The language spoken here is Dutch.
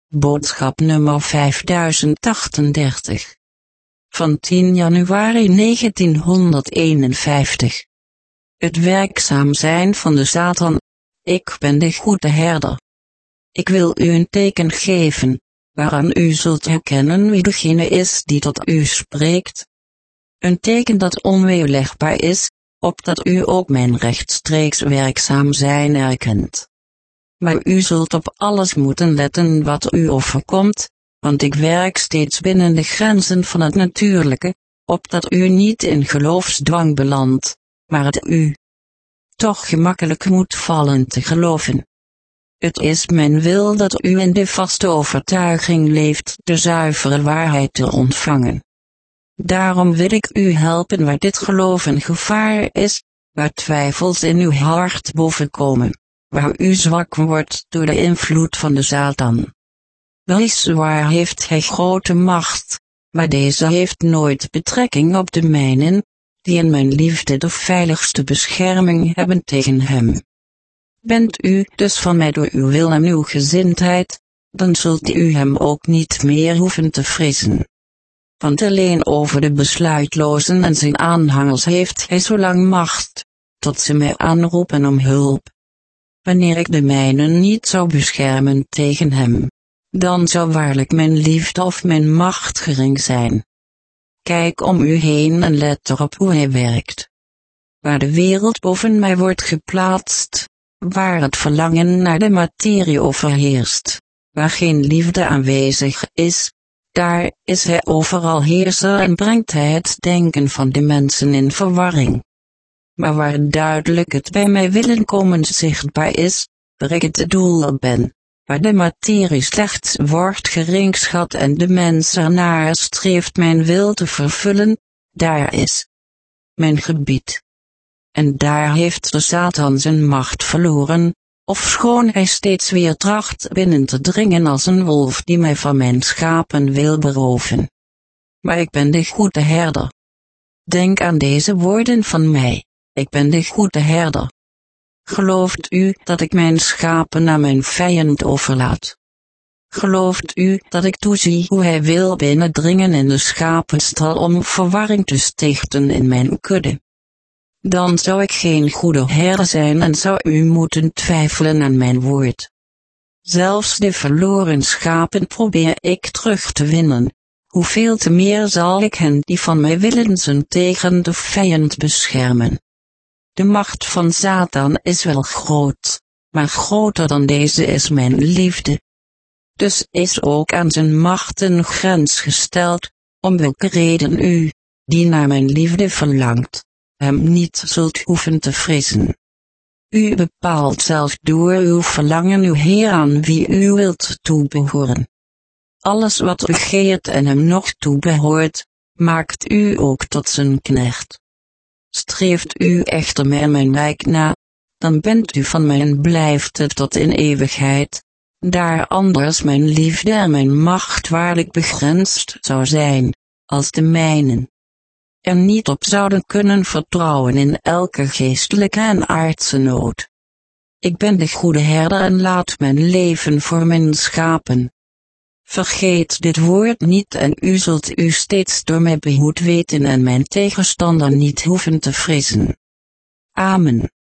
Boodschap nummer 5038. Van 10 januari 1951. Het werkzaam zijn van de Satan. Ik ben de goede herder. Ik wil u een teken geven, waaraan u zult herkennen wie degene is die tot u spreekt. Een teken dat onweerlegbaar is, opdat u ook mijn rechtstreeks werkzaam zijn erkent. Maar u zult op alles moeten letten wat u overkomt, want ik werk steeds binnen de grenzen van het natuurlijke, opdat u niet in geloofsdwang belandt, maar het u toch gemakkelijk moet vallen te geloven. Het is mijn wil dat u in de vaste overtuiging leeft de zuivere waarheid te ontvangen. Daarom wil ik u helpen waar dit geloof een gevaar is, waar twijfels in uw hart bovenkomen, waar u zwak wordt door de invloed van de Satan. Weliswaar heeft hij grote macht, maar deze heeft nooit betrekking op de mijnen, die in mijn liefde de veiligste bescherming hebben tegen hem. Bent u dus van mij door uw wil en uw gezindheid, dan zult u hem ook niet meer hoeven te vrezen. Want alleen over de besluitlozen en zijn aanhangers heeft hij zolang macht, tot ze mij aanroepen om hulp. Wanneer ik de mijnen niet zou beschermen tegen hem, dan zou waarlijk mijn liefde of mijn macht gering zijn. Kijk om u heen en let erop hoe hij werkt. Waar de wereld boven mij wordt geplaatst, waar het verlangen naar de materie overheerst, waar geen liefde aanwezig is, daar is hij overal heerser en brengt hij het denken van de mensen in verwarring. Maar waar duidelijk het bij mij willen komen zichtbaar is, waar ik het doel ben, waar de materie slechts wordt geringschat en de mens ernaar streeft mijn wil te vervullen, daar is mijn gebied. En daar heeft de Satan zijn macht verloren, ofschoon hij steeds weer tracht binnen te dringen als een wolf die mij van mijn schapen wil beroven. Maar ik ben de goede herder. Denk aan deze woorden van mij, ik ben de goede herder. Gelooft u dat ik mijn schapen aan mijn vijand overlaat? Gelooft u dat ik toezie hoe hij wil binnendringen in de schapenstal om verwarring te stichten in mijn kudde? Dan zou ik geen goede herder zijn en zou u moeten twijfelen aan mijn woord. Zelfs de verloren schapen probeer ik terug te winnen. Hoeveel te meer zal ik hen die van mij willen zijn tegen de vijand beschermen. De macht van Satan is wel groot, maar groter dan deze is mijn liefde. Dus is ook aan zijn macht een grens gesteld, om welke reden u, die naar mijn liefde verlangt, hem niet zult hoeven te vrezen. U bepaalt zelf door uw verlangen uw Heer aan wie u wilt toebehoren. Alles wat u begeert en hem nog toebehoort, maakt u ook tot zijn knecht. Streeft u echter mijn rijk na, dan bent u van mij en blijft het tot in eeuwigheid, daar anders mijn liefde en mijn macht waarlijk begrensd zou zijn, als de mijnen er niet op zouden kunnen vertrouwen in elke geestelijke en aardse nood. Ik ben de goede herder en laat mijn leven voor mijn schapen. Vergeet dit woord niet en u zult u steeds door mij behoed weten en mijn tegenstander niet hoeven te vrezen. Amen.